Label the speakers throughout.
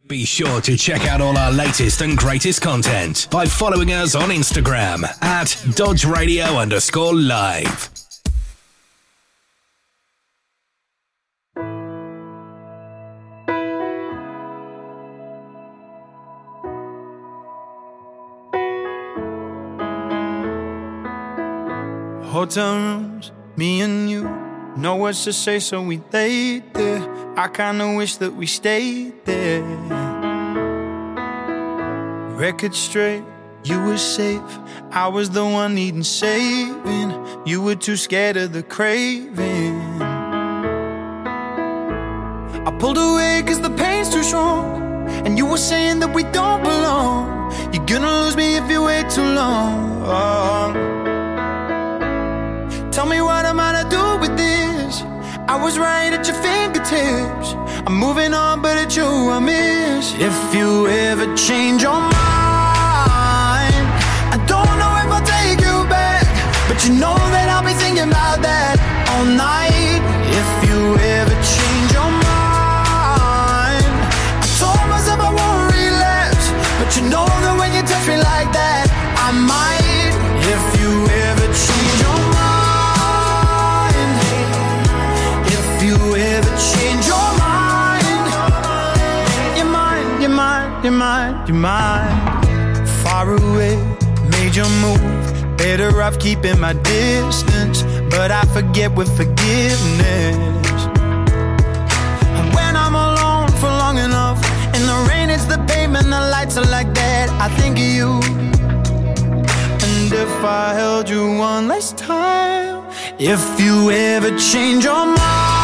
Speaker 1: Be sure to check out all our latest and greatest content by following us on Instagram at DodgeRadio_live.
Speaker 2: Hotel rooms, me and you, no words to say, so we laid there. I kinda wish that we stayed there. Record straight, you were safe, I was the one needing saving. You were too scared of the craving. I pulled away cause the pain's too strong, and you were saying that we don't belong. You're gonna lose me if you wait too long. Tell me what am I to do with this? I was right at your fingertips. I'm moving on, but it's you I miss. If you ever change your mind, I don't know if I'll take you back, but you know that I'll be thinking about that all night. If you ever change your mind, I told myself I won't relapse, but you know that when you touch me like that, I might. If you ever change your mind, if you ever change your mind, you're mine, you're mine, you're mine, you're mine. Far away, made your move, better off keeping my distance, but I forget with forgiveness. And when I'm alone for long enough, in the rain it's the pavement, the lights are like that, I think of you. And if I held you one last time, if you ever change your mind,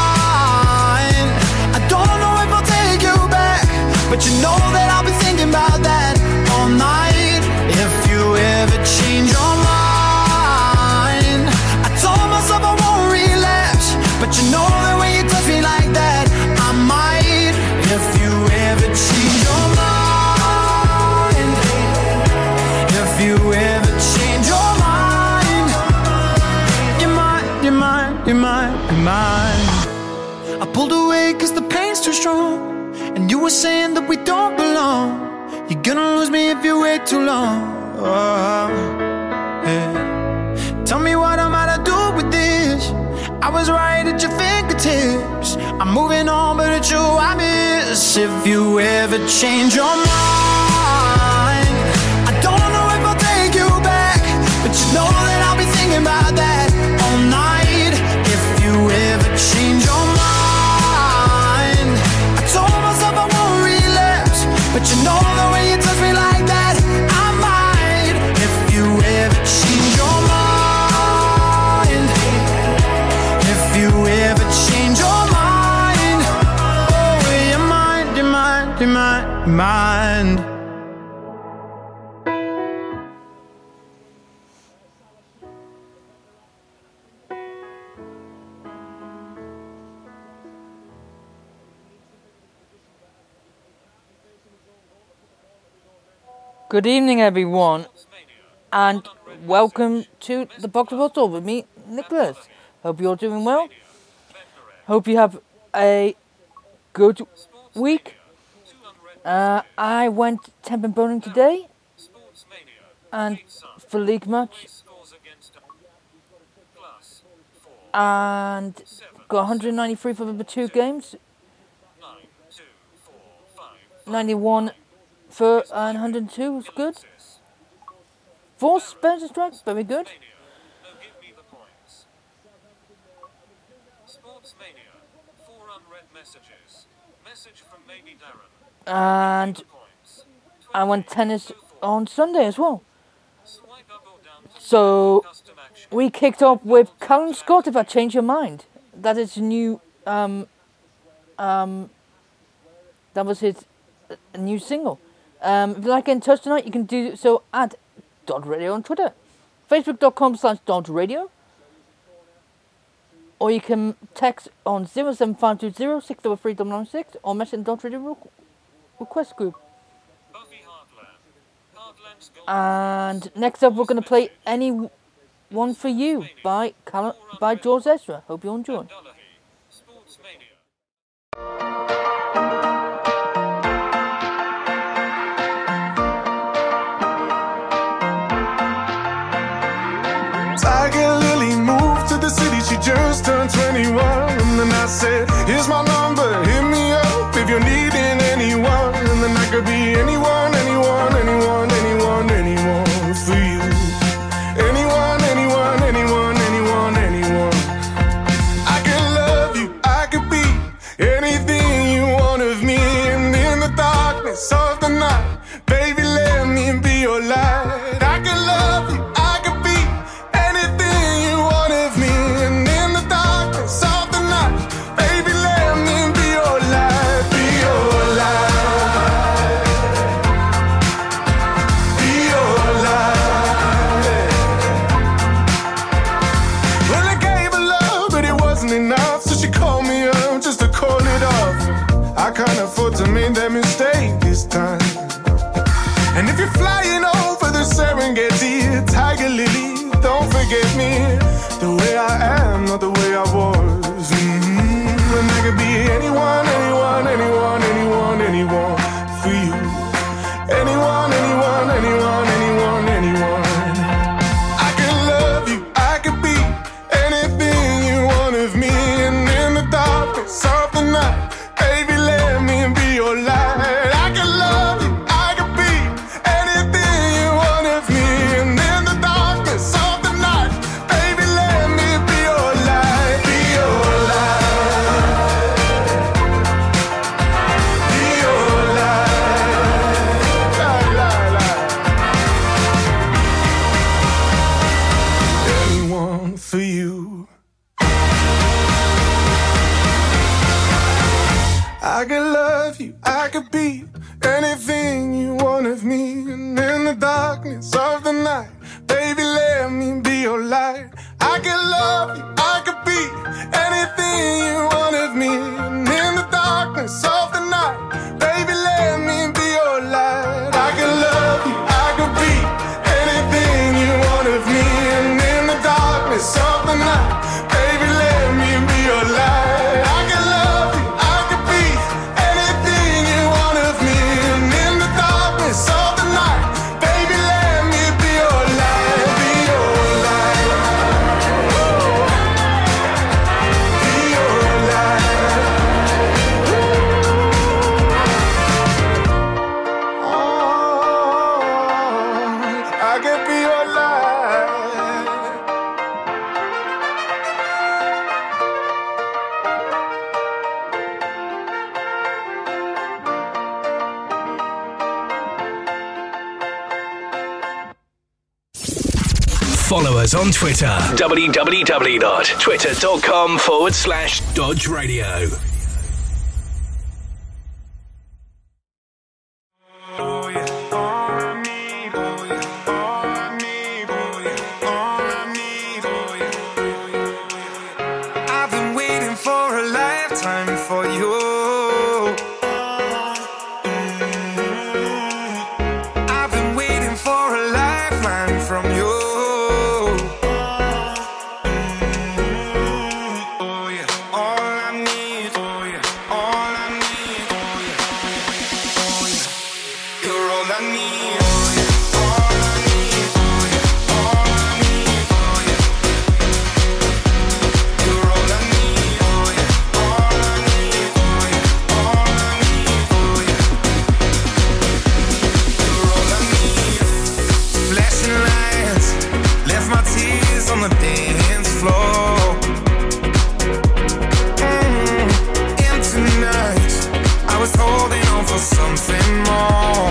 Speaker 2: I don't know if I'll take you back, but you know that I'll be thinking about that all night. If you ever change your mind, I told myself I won't relapse, but you know that when you touch me like that, I might. If you ever change your mind, if you ever change your mind, you're mine, you're mine, you're mine, you're mine. I pulled away cause the pain's too strong, and you were saying that we don't belong. You're gonna lose me if you wait too long. Oh, yeah. Tell me what am I to do with this? I was right at your fingertips. I'm moving on, but it's you I miss. If you ever change your mind, I don't know if I'll take you back, but you know that I'll be thinking about that all night. If you ever change your mind, I told myself I won't relapse, but you know that when you touch me like that, I might. If you ever change your mind, if you ever change your mind, oh, you're mine, you're mine, you're mine, you're mine.
Speaker 3: Good evening, everyone, and welcome to the Box of Bottle with me, Nicholas. Hope you're doing well. Hope you have a good week. I went temp and bowling today, and for league match, and got 193 for the 2 games, 91 for 102 was good. 4 Spencer strikes, very good. And I went tennis on Sunday as well. So we kicked off with Callum Scott, If I Change Your Mind. That is new. That was his new single. If you'd like to get in touch tonight, you can do so at Dodge Radio on Twitter, facebook.com/DodgeRadio, or you can text on 07520 633 996 or message in Dodge Radio request group. And next up, we're going to play Any One For You by George Ezra. Hope you enjoy.
Speaker 4: anyone. And then I said, here's my number, hit me up if you're needing anyone. And then I could be anyone, anyone, anyone, anyone, anyone for you. Anyone, anyone, anyone, anyone, anyone. I could love you, I could be anything you want of me. And in the darkness of the night, baby, let me be your light. I could love you, I could be anything you want of me. And in the darkness of the night, baby, let me be your light. Be your light. Be your light. Well, I gave her love, but it wasn't enough, so she called me up just to call it off. I can't afford to make that mistake this time. And if you're flying over the Serengeti, Tiger Lily, don't forget me. The way I am, not the way I was. And I could be anyone, anyone, anyone, anyone, anyone for you. Anyone, anyone, anyone, anyone, anyone. I could love you, I could be anything you want of me. And in the darkness of the night, baby, let me be your light. I could love you, I could be anything you want of me. And in the darkness of the night, baby, let me be your light. Be your light. Be your light. La, la, la. Anyone for you. I could love you, I could be anything you want of me. And in the darkness of the night, baby, let me be your light. I could love you, I could be anything you want of me. And in the darkness of the night, baby, let me be your light. I could love you, I could be anything you want of me. And in the darkness of the night, baby, let me be your light. I could love you, I could be anything you want of me. And in the darkness of the night, baby, let me be your light. Be your light. Be your light. Oh, I could be your light.
Speaker 1: Follow us on Twitter. www.twitter.com/Dodge Radio.
Speaker 4: Oh yeah, all I need, oh yeah, all I need, oh yeah, all I need, oh yeah. I've been waiting for a lifetime for you. I've been waiting for a lifeline from you. Oh yeah, all I need, oh yeah, all I need, oh yeah, oh yeah. You're all I need, oh yeah, all I need, oh yeah, all I need, oh yeah. You're all I need, oh yeah, all I need, oh yeah, all I need, oh yeah. You're all I need. Flashing lights left my tears on the dance floor. Empty nights, I was holding on for something more.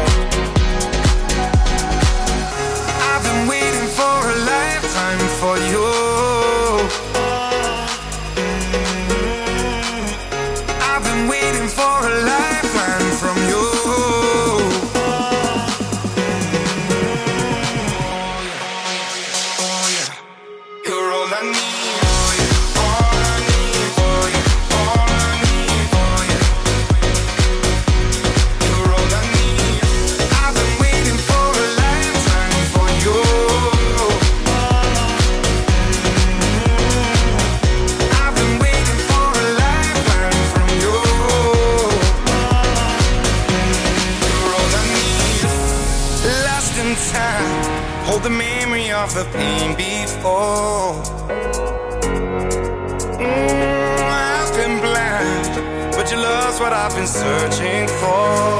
Speaker 4: I've been waiting for a lifetime for you. I've been waiting for a lifeline from you. Oh yeah, you're all I need. Oh yeah, all I need. Oh yeah, all I need. Oh yeah, you're all I need. I've been waiting for a lifetime for you. I've been waiting for a lifeline from you. You're all I need. Lost in time, hold the memory of the pain before.
Speaker 5: just what I've been searching for.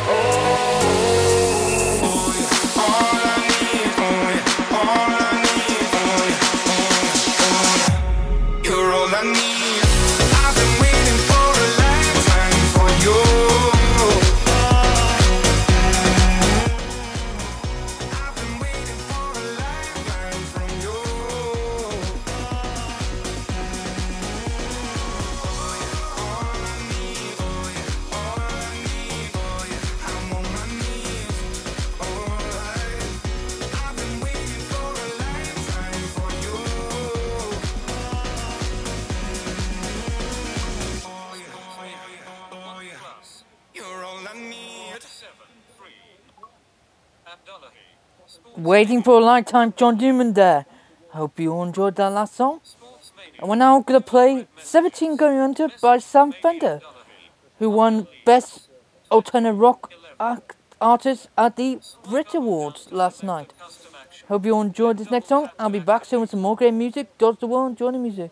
Speaker 3: Waiting for a Lifetime, John Newman there. Hope you all enjoyed that last song. And we're now going to play 17 Going Under by Sam Fender, who won Best Alternative Rock Artist at the Brit Awards last night. Hope you all enjoyed this next song. I'll be back soon with some more great music. Dodge the world, enjoy the music.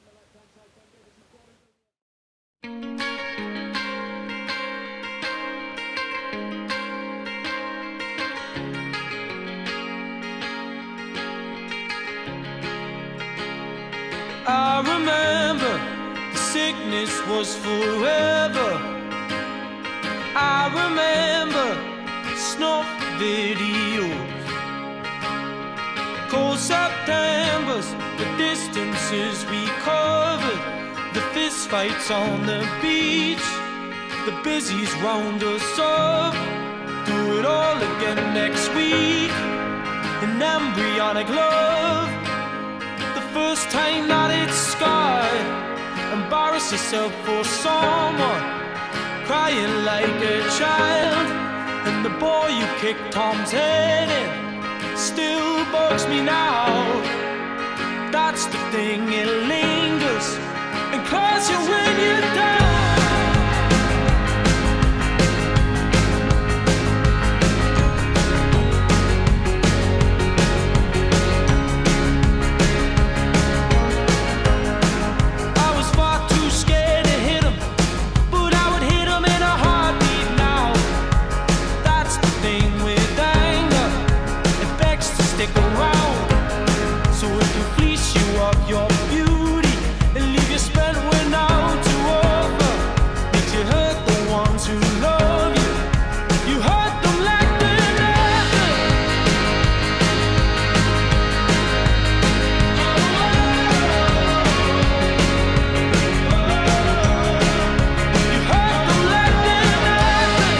Speaker 6: I remember the sickness was forever. I remember snuff videos, cold Septembers, the distances we covered, the fist fights on the beach, the busies round us up. Do it all again next week. An embryonic love. First time that it's scarred, embarrass yourself for someone, crying like a child. And the boy you kicked Tom's head in still bugs me now. That's the thing, it lingers and claws you when you're down. Your beauty and leave you spent when out to over. Makes you hurt the ones who love you. You hurt them like they're nothing. You hurt them like they're nothing.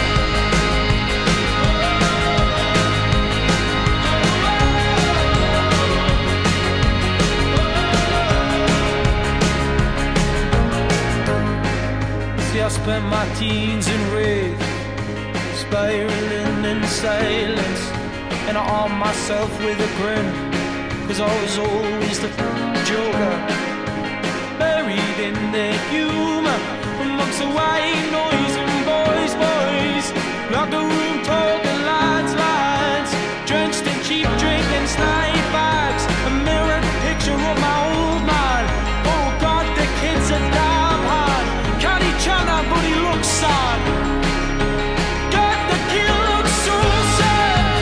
Speaker 6: I spent my teens in rage, spiraling in silence, and I armed myself with a grin, 'cause I was always the joker, buried in their humor, amongst the white noise and boys, locker room talking lines, drenched in cheap drink and snipe bags, a mirrored picture of my old man. Oh God, the kids are damn hard. Can't he China, but he looks sad. God, the kid looks so sad.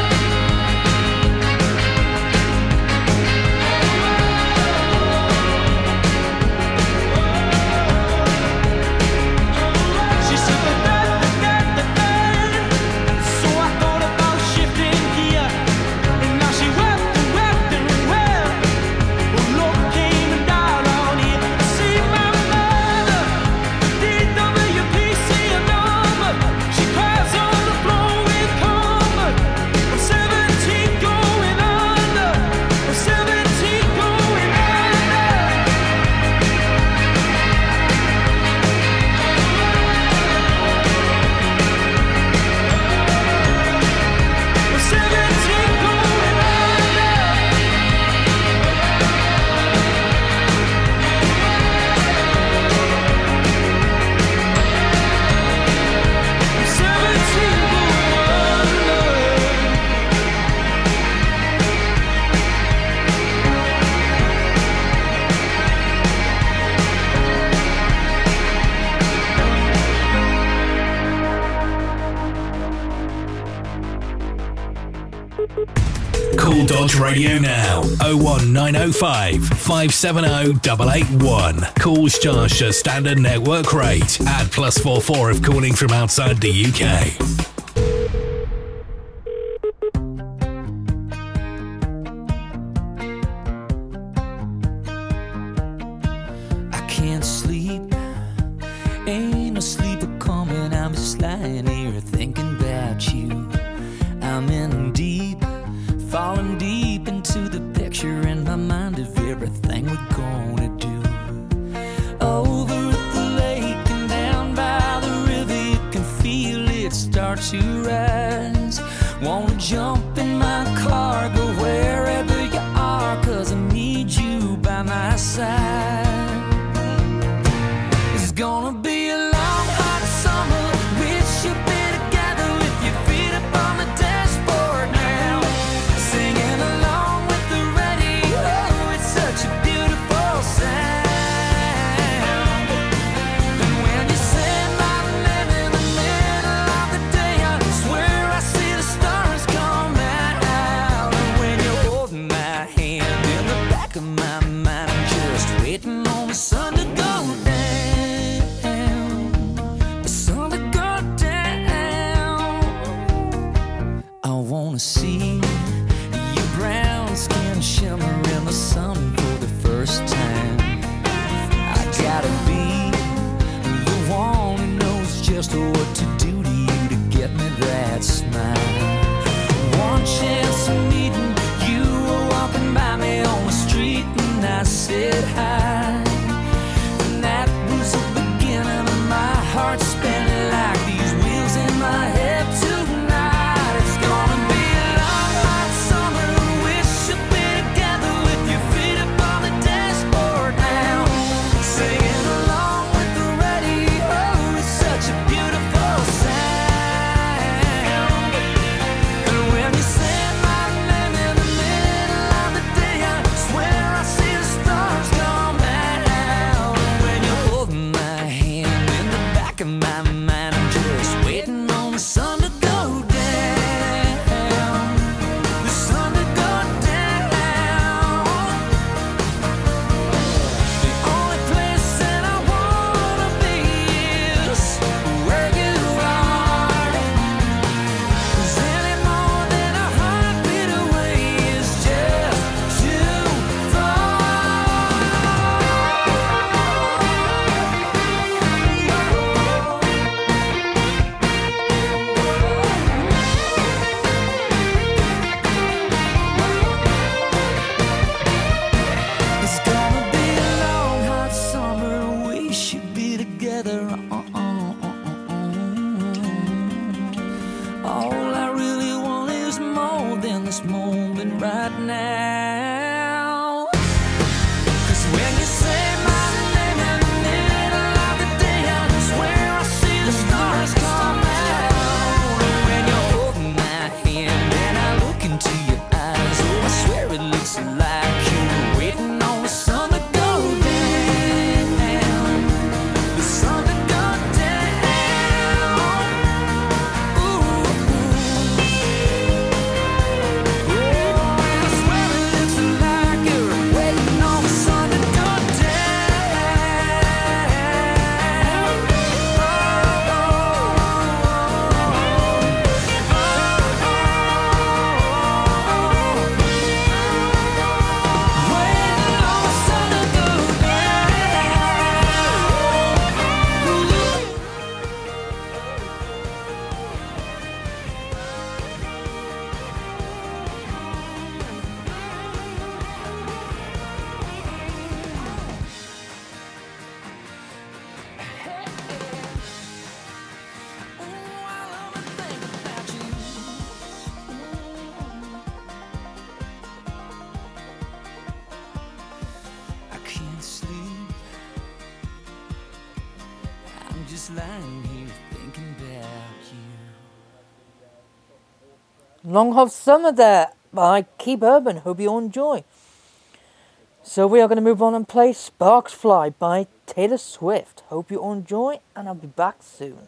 Speaker 6: She said the so I
Speaker 1: Call Dodge Radio now. 01905 570 881. Calls charged at standard network rate. Add +44 if calling from outside the UK.
Speaker 7: I can't sleep. Ain't no sleeper coming. I'm just lying here thinking about you. I'm in deep, falling deep into the picture in my mind of everything we're gonna do. Over at the lake and down by the river, you can feel it start to rise. Wanna jump in my car, go wherever you are, 'cause I need you by my side. It's gonna be a long, hot summer. We should be together with your feet up on the dashboard now, singing along with the radio. It's such a beautiful sound. And when you say my name in the middle of the day, I swear I see the stars come out. And when you hold my hand in the back of my mind, I'm just waiting on the sun to go down. The sun to go down. I wanna see your brown skin shimmer in the sun for the first time. I gotta be the one who knows just what to do to you to get me that smile. One chance of meeting you, were walking by me on the street and I said hi. And that was the beginning of my heart spinning like these wheels in my head tonight. It's gonna be a long, hot summer. We should be together with your feet up on the dashboard now, singing along with the radio. It's such a beautiful sound. And when you say my name in the middle of the day, I swear I see the stars come out. And when you hold my hand in the back of my mind, I'm just waiting on the sun to go down. The sun to go down. The only place that I wanna be is where you are. 'Cause any more than a heartbeat away is just too far. It's gonna be a long, hot summer. We should be together. All I really want is more than this moment right now. 'Cause when you say my name in the middle of the day, I swear I see the stars come out. And when you hold my hand and I look into your eyes, oh, I swear it looks like you're waiting on the sun to go down. The sun to go down. Ooh. I swear it looks like you're waiting on the sun to go I can't sleep. I'm just lying here thinking about you.
Speaker 3: Long Hot Summer there by Keep Urban. Hope you all enjoy. So we are going to move on and play Sparks Fly by Taylor Swift. Hope you all enjoy, and I'll be back soon.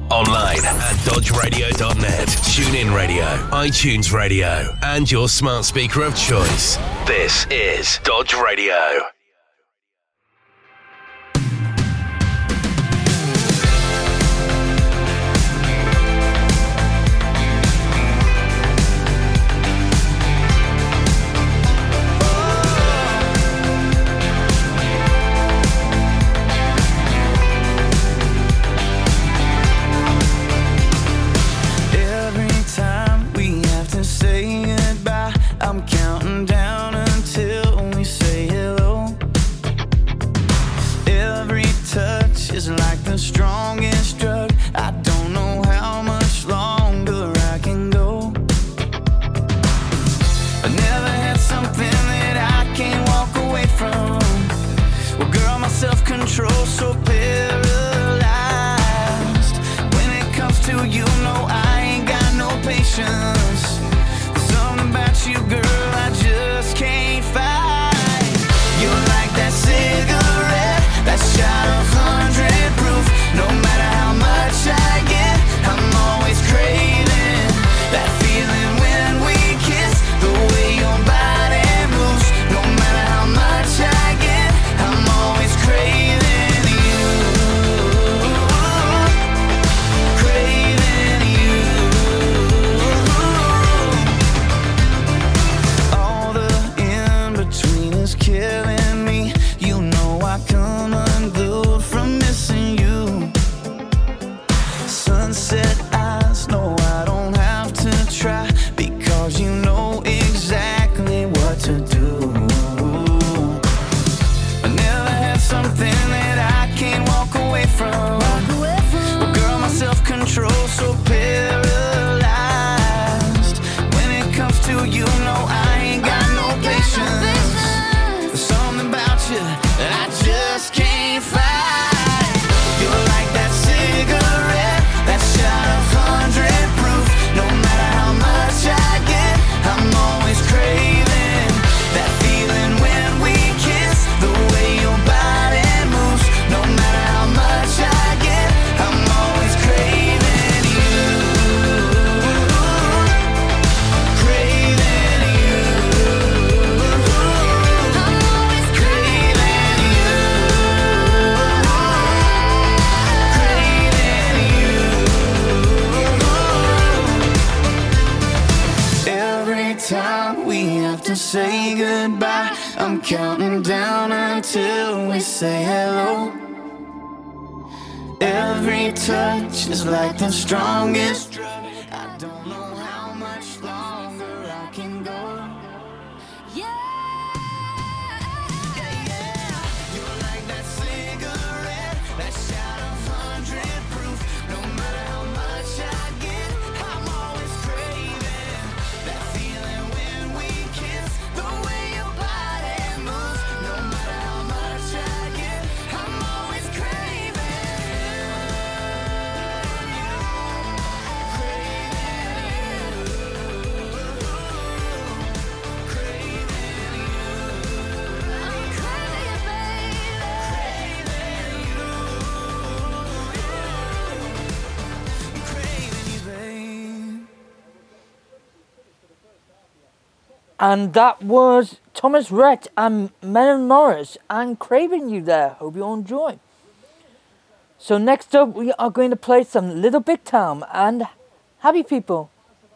Speaker 1: Online at dodgeradio.net, TuneIn Radio, iTunes Radio, and your smart speaker of choice. This is Dodge Radio.
Speaker 7: I'm counting down until we say hello. Every touch is like the strongest drug. I don't know how much longer I can go. I never had something that I can't walk away from. Well, girl, my self-control's so paralyzed. When it comes to you, no, I ain't got no patience. About you, girl, I just can't fight. You're like that cigarette, that shot of 100 proof. No matter how much I get, I'm always craving that feeling when we kiss. The way your body moves. No matter how much I get, I'm always craving you. Craving you. Killing me, you know I come unglued from missing you. Sunset eyes, no, I don't have to try, because you know exactly what to do. I never had something that I can't walk away from. Well, girl, my self-control's so paralyzed. When it comes to you, no, I ain't got no patience. I just can't fight. You're like that cigarette, that shot of 100 proof. No matter how much I get, I'm always craving that feeling when we kiss. The way your body moves. No matter how much I get, I'm always craving you. Craving you. Time we have to say goodbye, I'm counting down until we say hello. Every touch is like the strongest drug. I don't know how much longer I can go. You're like that cigarette, that shot of 100 proof. No matter how much I get, I'm always craving that feeling when we kiss. The way your body moves. No matter how much I get, I'm always craving you.
Speaker 3: And that was Thomas Rhett and Melon Morris and Craving You there. Hope you all enjoy. So next up we are going to play some Little Big Town and Happy People.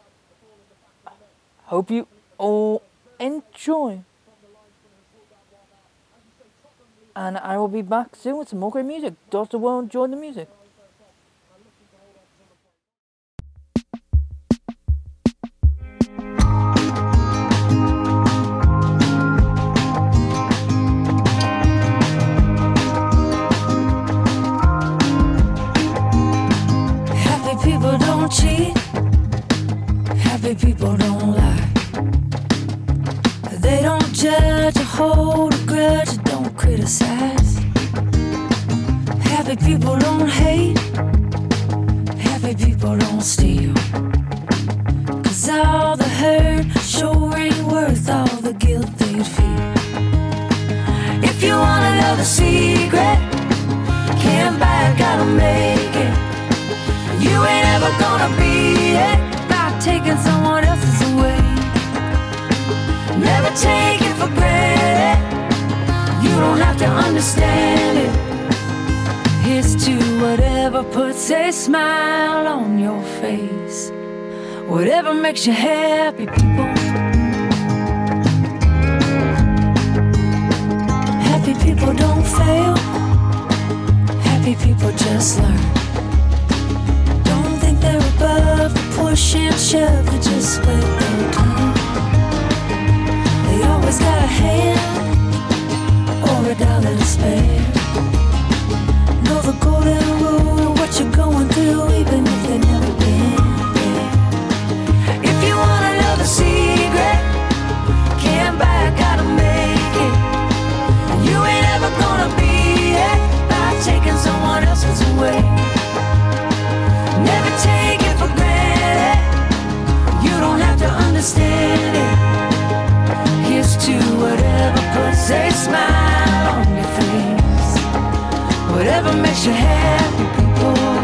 Speaker 3: Hope you all enjoy. And I will be back soon with some more great music. Dr. Will enjoy the music.
Speaker 8: People don't cheat, happy people don't lie. They don't judge or hold a grudge, don't criticize. Happy people don't hate, happy people don't steal. 'Cause all the hurt sure ain't worth all the guilt they'd feel. If you wanna know the secret, can't buy it, gotta make it. You Whatever puts a smile on your face, whatever makes you happy, people. Happy people don't fail. Happy people just learn. Don't think they're above the push and shove. They just wait their turn. They always got a hand or a dollar to spare. Know the golden rule, what you're going through, even if they've never been there. If you wanna know the secret, can't buy, gotta make it. You ain't ever gonna be it by taking someone else's away. Never take it for granted. You don't have to understand it. Here's to whatever puts a smile on your face, whatever makes you happy, people.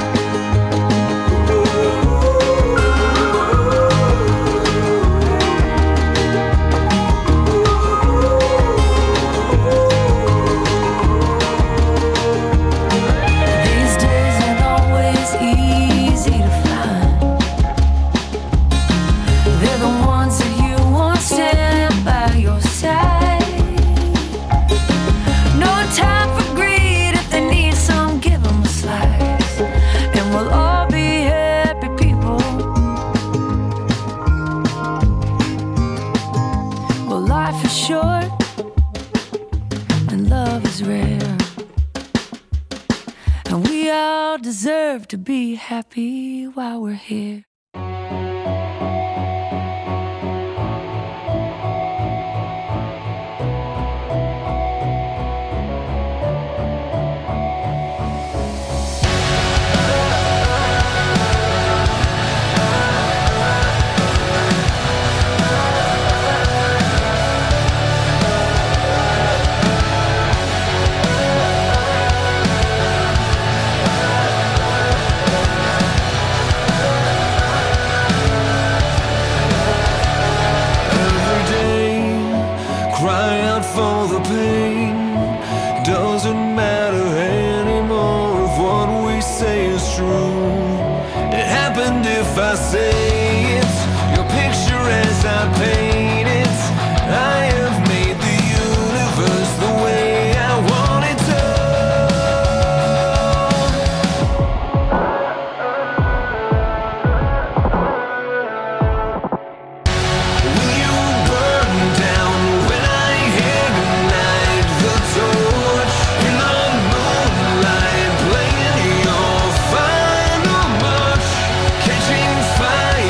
Speaker 8: These days aren't always easy to find. They're the ones that you want stand by your side. No time for greed. If they need some, give them a slice, and we'll all be happy people. Well, life is short and love is rare, and we all deserve to be happy while we're here.
Speaker 5: Every day, cry out for the pain. Doesn't matter anymore if what we say is true. It happened if I say it. Your picture as I paint it. I have made the universe the way I want it to. Will you burn down when I ignite the torch? In the moonlight, playing your final march, catching fire.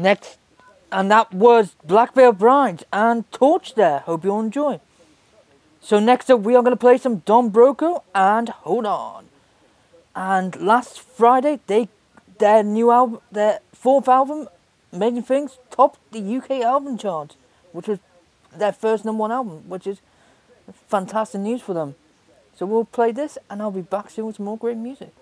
Speaker 3: Next, and that was Black Veil Brides and Torch there. Hope you all enjoy. So next up, we are going to play some Don Broco and Hold On. And last Friday, their new album, their fourth album, Making Things, topped the UK album chart, which was their first #1 album, which is fantastic news for them. So we'll play this, and I'll be back soon with some more great music.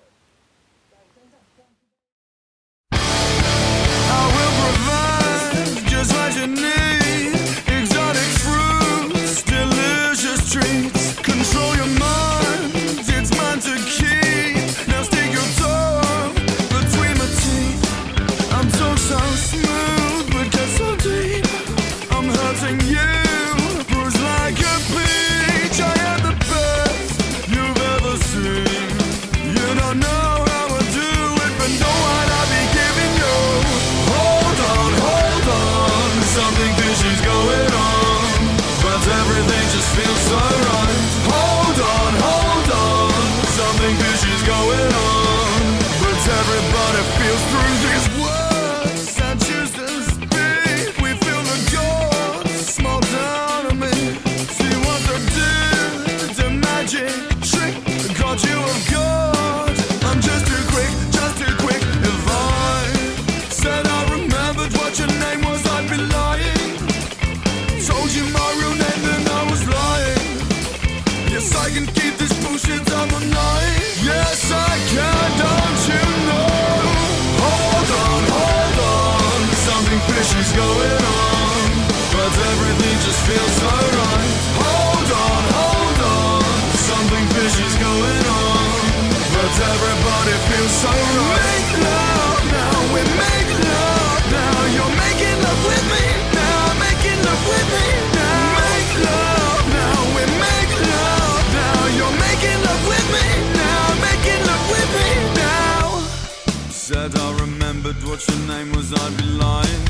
Speaker 4: I will provide just what you need. Exotic fruits, delicious treats. Control your mind, it's mine to keep. Now stick your tongue between my teeth. I'm so smooth, but get so deep. I'm hurting you, bruised like a peach. I am the best you've ever seen. You don't know how I do it, but know what I be giving you. Hold on, something fishy's going on, but everything just feels so right. Hold on, something fishy's going on, but everybody feels through these words I choose to speak. We feel the gods small down on me. See what I did, the magic trick got you off guard. I'm just too quick. If I said I remembered what your name was, I'd be lying. Told you my real name, then I was lying. Yes, I can keep this bullshit up all night. Yes, I can, don't you know? Hold on, something fishy's going on, but everything just feels so right. Hold on, something fishy's going on, but everybody feels so right. Make love now, we make love now. You're making love with me now, making love with me now. Make love now, we make love now. You're making love with me now, making love with me now. Said I remembered what your name was, I'd be lying.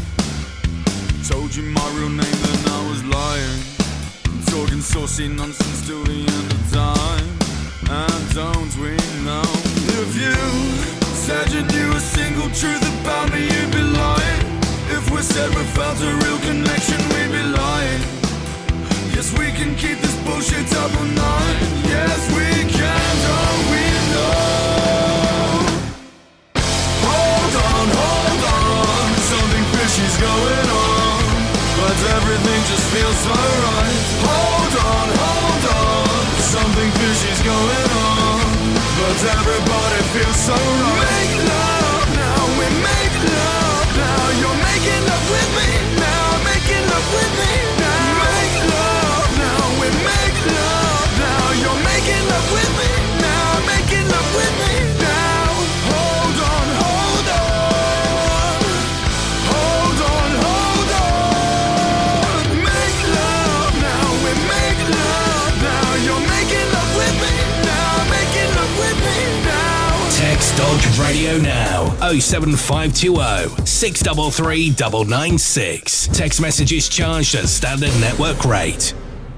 Speaker 4: Told you my real name, then I was lying. Talking saucy nonsense till the end of time. And don't we know? If you said you knew a single truth about me, you'd be lying. If we said we felt a real connection, we'd be lying. Yes, we can keep this bullshit up all night. Yes, we can, don't we know? Hold on, something fishy's going on, but everything just feels so right. Hold on, something fishy's going on, but everybody feels so right. Make love now, we make love now. You're making love with me now, making love with me now. Make love now, we make love now. You're making love with me now, making love with me now. Hold on, make love now, we make love now. You're making love with me now, making love with me now.
Speaker 1: Text Dodge Radio now 07520 633 996. Text messages charged at standard network rate.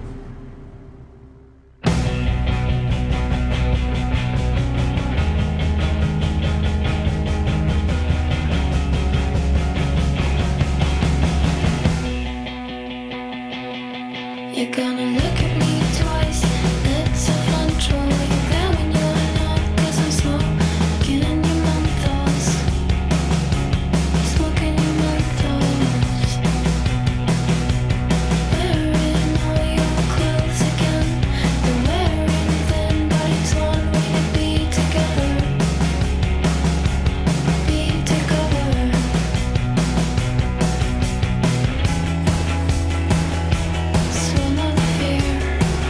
Speaker 8: You're gonna look at me twice. Let's have control. You're there when you're not, 'cause I'm smoking in your menthos. Smoking your menthos. Wearing all your clothes again. You're wearing thin, but it's one way to be together. Be together. Swallow the fear.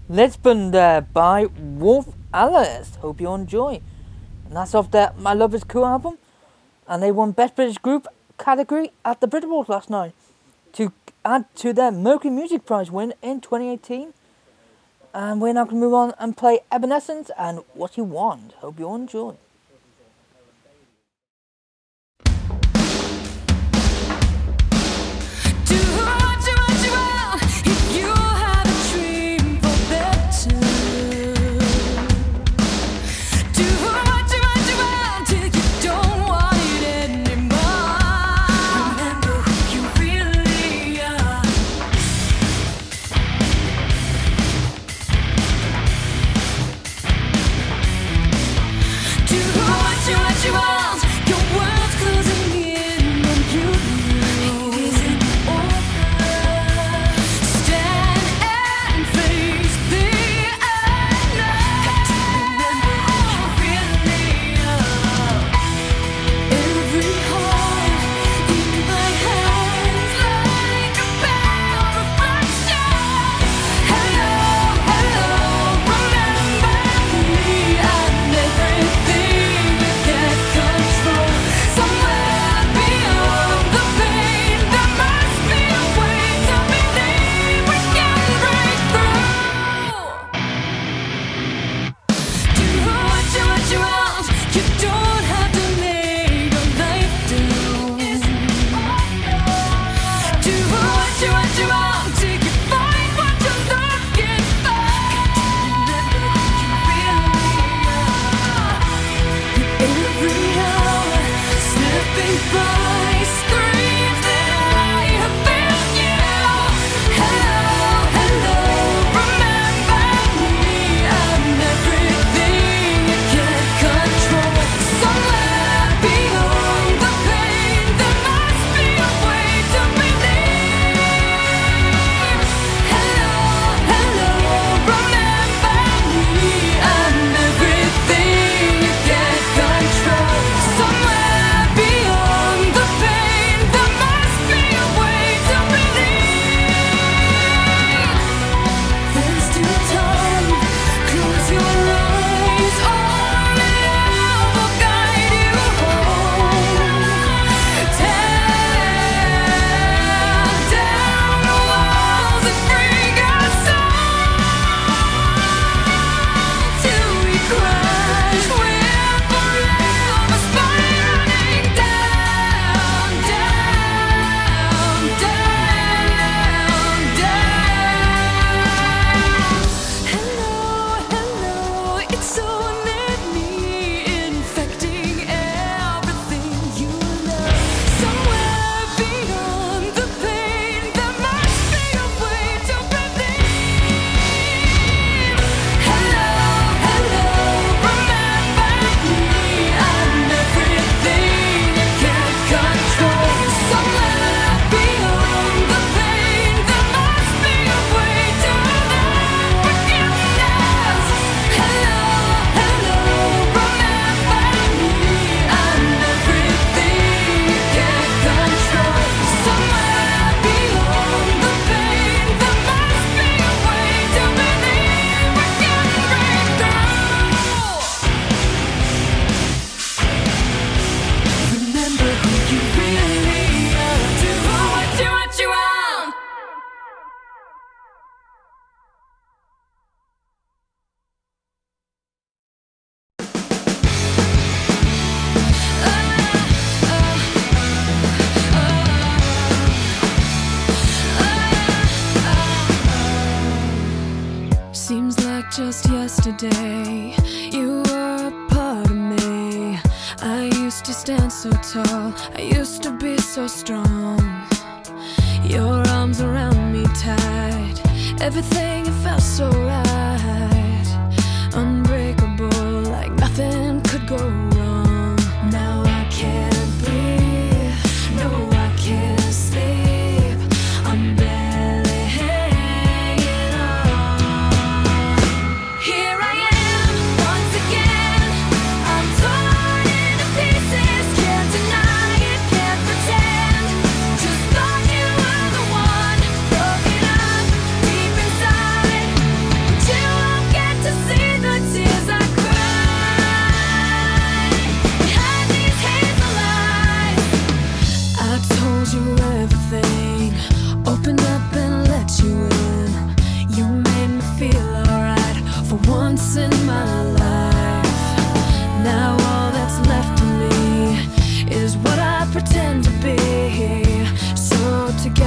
Speaker 3: Let's Burn there by Wolf Alice. Hope you enjoy. And that's off their My Love Is Cool album. And they won Best British Group category at the Brit Awards last night to add to their Mercury Music Prize win in 2018. And we're now going to move on and play Evanescence and What You Want. Hope you enjoy.
Speaker 9: just yesterday. You were a part of me. I used to stand so tall, I used to be so strong. Your arms around me tight, everything it felt so right. Unbreakable, like nothing could go wrong. Now I can't breathe, no I can't sleep. I'm barely hanging on. Here I am, once again. I'm torn into pieces, can't deny it, can't pretend. Just thought you were the one, broken up deep inside.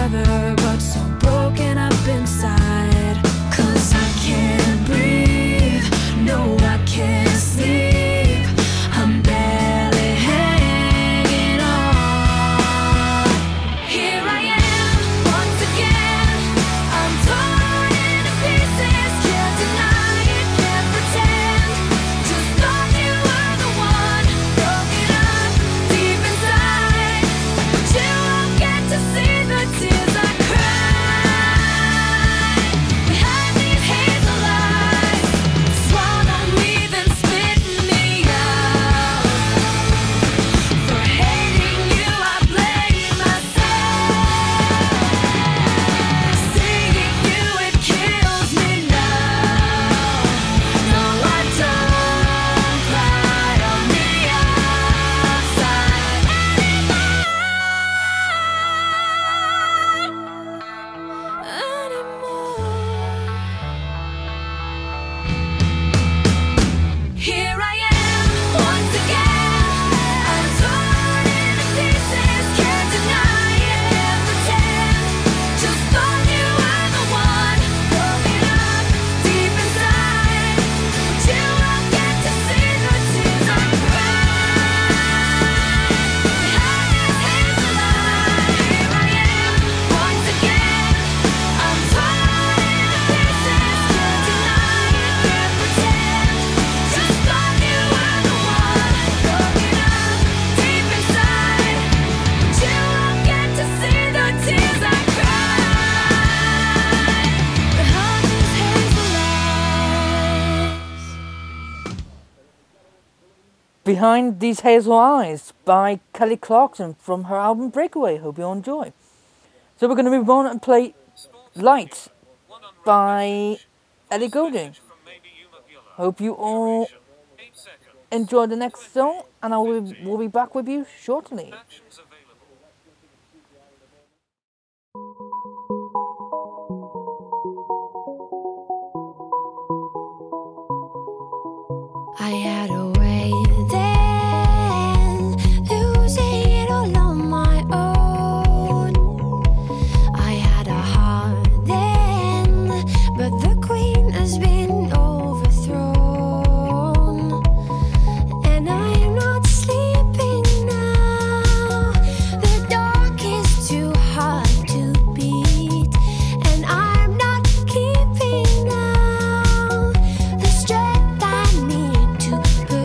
Speaker 9: together, but so broken up inside. 'Cause I can't breathe, no, I can't sleep. I'm barely hanging on. Here I am, once again. I'm torn into pieces, can't deny it, can't pretend. Just thought you were the one, broken up deep inside. But you won't get to see the tears I cry. Behind these hazel eyes, swallow me then spit me out. For hating you, I blame myself. Seeing you, it kills me now. No, I don't cry on the outside anymore. Here I am, once again. I'm torn into pieces, can't deny it, can't pretend. Just thought you were the one, broken up deep inside. But you won't get to see the tears I cry. Behind these hazel eyes, here I am, once again. I'm torn into pieces, can't deny it, can't pretend. Just thought you were the one, broken up deep inside. But you won't get to see the tears I cry. Behind these hazel eyes.
Speaker 3: Behind These Hazel Eyes by Kelly Clarkson from her album Breakaway. Hope you all enjoy. So we're going to move on and play Lights by Ellie Goulding. Hope you all enjoy the next song, and we'll be back with you shortly.
Speaker 9: I had a way then, losing it all on my own. I had a heart then, but the queen has been overthrown. And I am not sleeping now. The dark is too hard to beat, and I'm not keeping now the strength I need to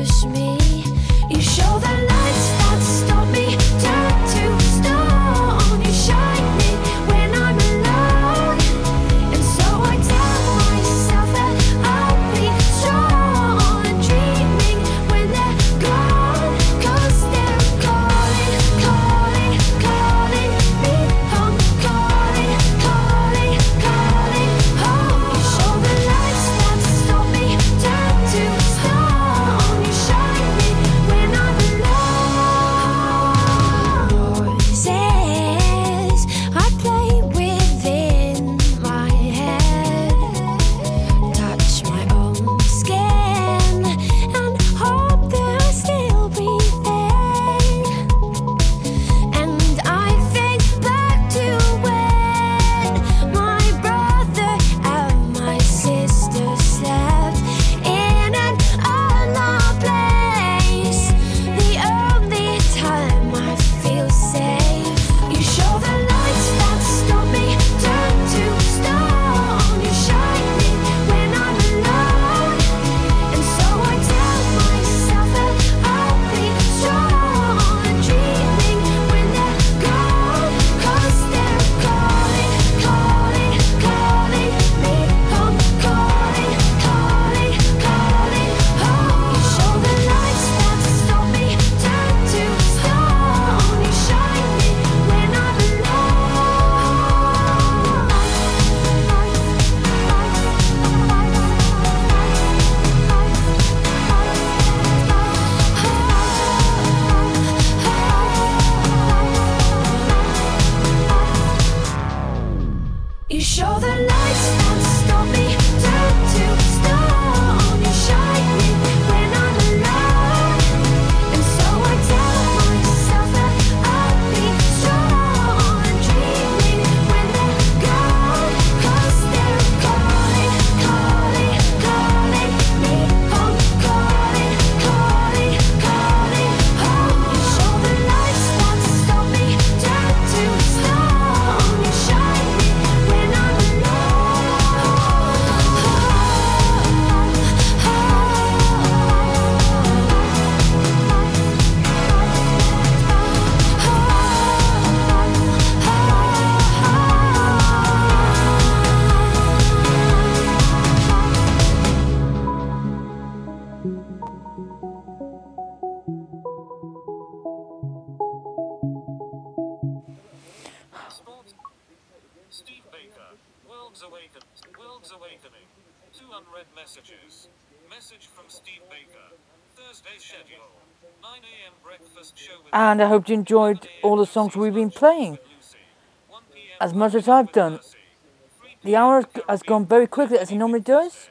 Speaker 10: World's Awakening. 2 unread messages. Message from Steve Baker. Thursday schedule. 9 a.m. breakfast show with
Speaker 3: And I hope you enjoyed all the songs we've been playing, as much as I've done. The hour has gone very quickly, as it normally does,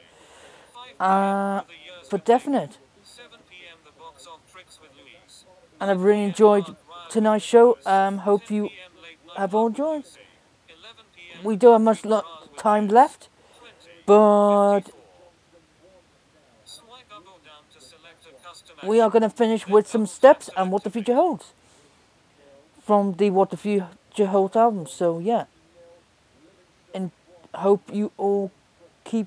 Speaker 3: for definite.
Speaker 10: 7 p.m. the box of Tricks with Louise.
Speaker 3: And I've really enjoyed tonight's show. Hope you have all enjoyed. We don't have much time left, but we are going to finish with some steps and what the future holds from the What the Future Holds album. So yeah, and hope you all keep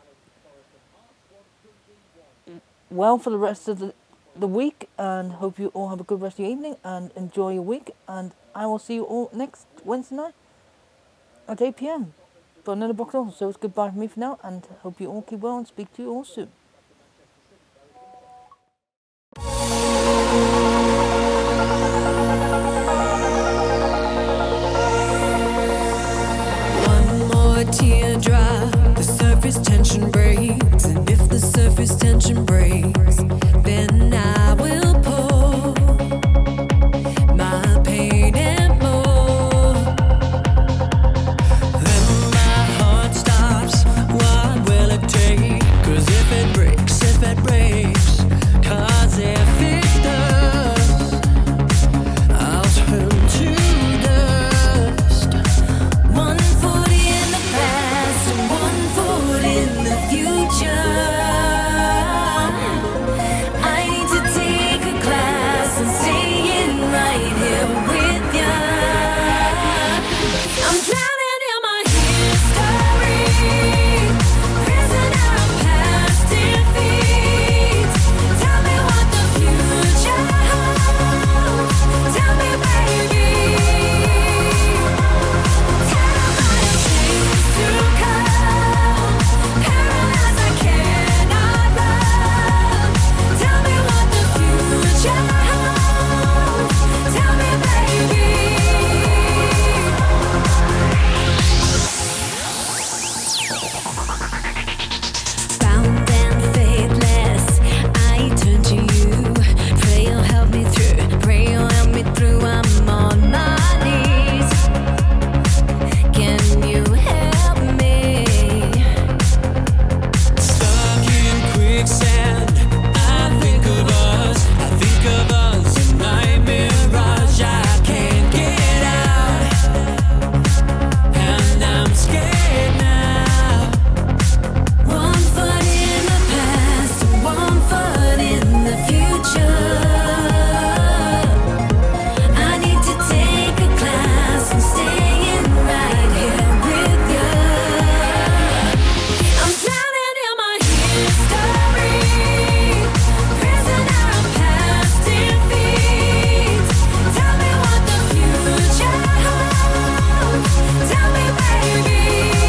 Speaker 3: well for the rest of the week, and hope you all have a good rest of your evening and enjoy your week. And I will see you all next Wednesday night at 8 p.m. for another box also. So it's goodbye from me for now, and hope you all keep well and speak to you all soon.
Speaker 9: One more teardrop, the surface tension breaks. And if the surface tension breaks, then I will pour my pain and more. Then my heart stops, what will it take? 'Cause if it breaks, cause if it does, I'll turn to dust. 1 foot in the past and 1 foot in the future. I need to take a class and stay in right here with ya. I'm drowning in my history, prisoner of past defeats. Tell me what the future holds. Tell me, baby. Terrified of things to come, paralyzed I cannot run. Tell me what the future holds. Tell me, baby. Bound and faithless, I turn to you. Pray you'll help me through. Pray you'll help me through. I'm on my knees. Can you help me? Stuck in quicksand. I think of us in my mirage. I can't get out, and I'm scared now. 1 foot in the past and 1 foot in the future. I need to take a class and stay in right here with ya. I'm drowning in my history, prisoner of past defeats. Tell me what the future holds. Tell me, baby.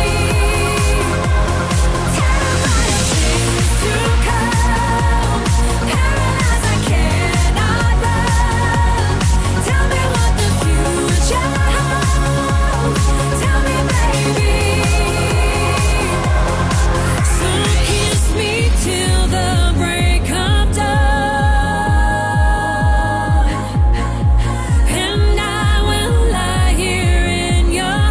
Speaker 9: Terrified of things to come, paralyzed I cannot run. Tell me what the future holds. Tell me, baby. So kiss me till the break of dawn, and I will lie here in your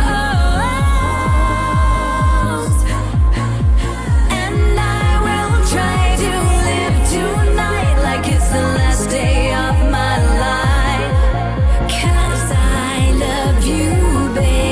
Speaker 9: arms. And I will try to live tonight like it's the last day of my life. 'Cause I love you, baby.